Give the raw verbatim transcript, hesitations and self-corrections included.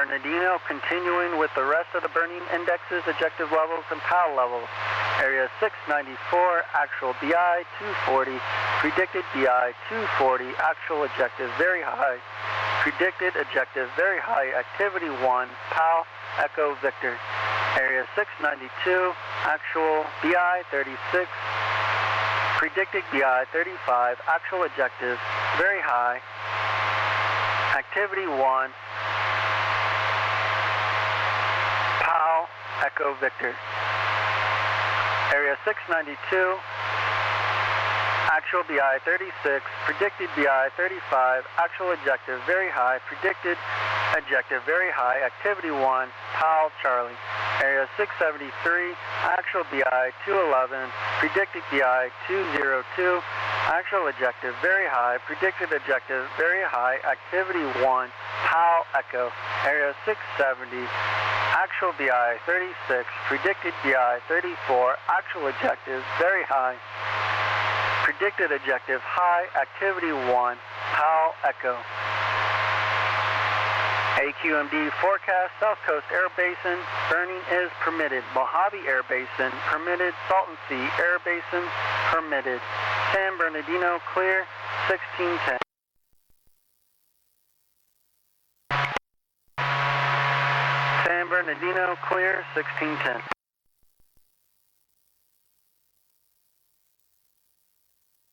Bernardino, continuing with the rest of the burning indexes, objective levels, and P O W levels. Area six ninety-four, actual B I two forty, predicted B I two forty, actual objective very high, predicted objective very high, activity one, P O W, Echo Victor. Area six ninety-two, actual B I thirty-six, predicted B I thirty-five, actual objective very high, activity one, P O W, Echo Victor. Area six ninety-two, actual B I thirty-six, predicted B I thirty-five, actual objective very high, predicted objective very high, activity one, P O W, Charlie. Area six seventy-three, actual B I two eleven, predicted B I two oh two, actual objective very high, predicted objective very high, activity one, P O W, Echo. Area six seventy, actual B I thirty-six, predicted B I thirty-four, actual objective very high, predicted objective high, activity one, P O W, Echo. A Q M D forecast, South Coast Air Basin, burning is permitted. Mojave Air Basin, permitted. Salton Sea Air Basin, permitted. San Bernardino, clear, sixteen ten. San Bernardino, clear, sixteen ten.